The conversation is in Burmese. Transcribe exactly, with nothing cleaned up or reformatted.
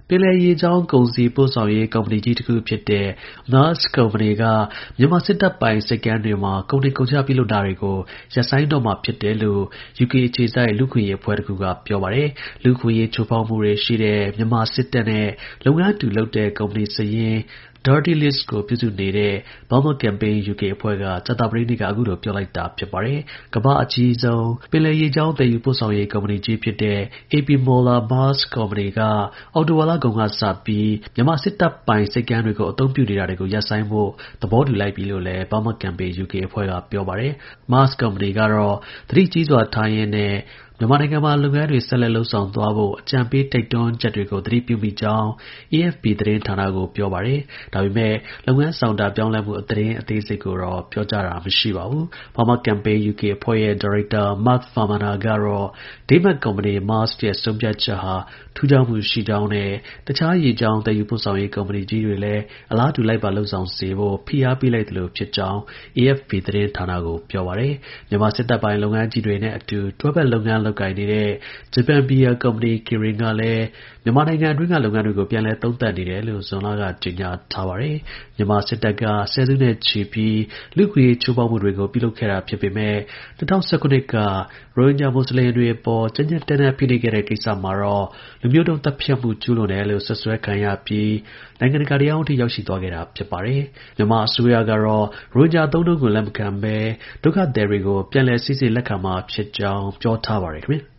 ပင်လယ်ရေကြောင်းကုန်စည်ပို့ဆောင်ရေးကုမ္ပဏီကြီးတစ်ခုဖြစ်တဲ့ Maersk ကုမ္ပဏီက မြန်မာစစ်တပ်ပိုင်ဆိပ်ကမ်းတွေမှာ ကုန်တင်ကုန်ချပြုလုပ်တာတွေကို ရပ်ဆိုင်းတော့မှာဖြစ်တယ်လို့ ယူကေအခြေစိုက် လူ့အခွင့်အရေးအဖွဲ့တစ်ခုက ပြောပါတယ်။ လူ့အခွင့်အရေးချိုးဖောက်မှုတွေရှိတဲ့ မြန်မာစစ်တပ်နဲ့ လုပ်ငန်းအတူလုပ်တဲ့ ကုမ္ပဏီစာရင်း Dirty List ကို ပြုစုနေတဲ့ Burma Campaign ယူကေ အဖွဲ့က ကြာသပတေးနေ့က အခုလို ပြောလိုက်တာဖြစ်ပါတယ်။ ကမ္ဘာ့အကြီးဆုံး ပင်လယ်ရေကြောင်း သယ်ယူပို့ဆောင်ရေး ကုမ္ပဏီကြီးဖြစ်တဲ့ အေ ပီ Moller - Maersk ကုမ္ပဏီက အောက်တိုဘာလကုန်ကစပြီး မြန်မာစစ်တပ်ပိုင်ဆိပ်ကမ်းတွေကို အသုံးပြုနေတာတွေကို ရပ်ဆိုင်းဖို့ သဘောတူလိုက်ပြီလို့လည်း Burma Campaign ယူကေ အဖွဲ့က ပြောပါတယ်။ Maersk ကုမ္ပဏီကတော့ သတိကြီးစွာထားရင်းနဲ့ မြန်မာနိုင်ငံမှာ လုပ်ငန်းတွေ ဆက်လက်လုပ်ဆောင်သွားဖို့ အကြံပေးတိုက်တွန်းချက်တွေကို သတိပြုမိကြောင်း အေအက်ဖ်ပီ သတင်းဌာနကို ပြောပါတယ်။ ဒါပေမဲ့ လုပ်ငန်းဆောင်တာပြောင်းလဲမှု သတင်းအသေးစိတ်ကိုတော့ ပြောကြားတာမရှိပါဘူး။ Burma Campaign ယူကေ အဖွဲ့ရဲ့ ဒါရိုက်တာ Mark Farmaner ကတော့ ဒိန်းမတ်ကုမ္ပဏီ Maersk ရဲ့ ဆုံးဖြတ်ချက်ဟာ ထူးခြားမှုရှိကြောင်းနဲ့ တခြား ရေကြောင်းသယ်ယူပို့ဆောင်ရေးကုမ္ပဏီကြီးတွေလည်း အလားတူ လိုက်ပါလုပ်ဆောင်စေဖို့ ဖိအားပေးလိုက်သလိုဖြစ်ကြောင်း အေအက်ဖ်ပီ သတင်းဌာနကို ပြောပါတယ်။ မြန်မာစစ်တပ်ပိုင် လုပ်ငန်းကြီးတွေနဲ့အတူ တွဲဖက်လုပ်ငန်းလုပ်ကိုင်နေတဲ့ ဂျပန်ဘီယာကုမ္ပဏီ Kirin ကလည်း မြန်မာနိုင်ငံအတွင်းက လုပ်ငန်းတွေကို ပြန်လည်သုံးသပ်နေတယ်လို့ ဇွန်လက ကြေညာထားပါတယ်။ မြန်မာစစ်တပ်က ဆယ်စုနှစ်ချီပြီး လူ့အခွင့်အရေးချိုးဖောက်မှုတွေကို ပြုလုပ်ခဲ့တာဖြစ်ပေမဲ့ ၂၀၁၇ ခုနှစ်က ရိုဟင်ဂျာ မူဆလင်တွေအပေါ် ကြမ်းကြမ်းတမ်းတမ်းဖိနှိပ်ခဲ့တဲ့ကိစ္စမှာတော့ လူမျိုးတုန်းသတ်ဖြတ်မှုကျူးလွန်တယ်လို့ စွပ်စွဲခံရပြီး နိုင်ငံတကာတရားရုံးအထိ ရောက်ရှိသွားခဲ့တာဖြစ်ပါတယ်။ မြန်မာအစိုးရကတော့ ရိုဟင်ဂျာအသုံးအနှုန်းကို လက်မခံဘဲ ဒုက္ခသည်တွေကို ပြန်လည်စိစစ်လက်ခံမှာဖြစ်ကြောင်း ပြောထားပါတယ်ခင်ဗျာ။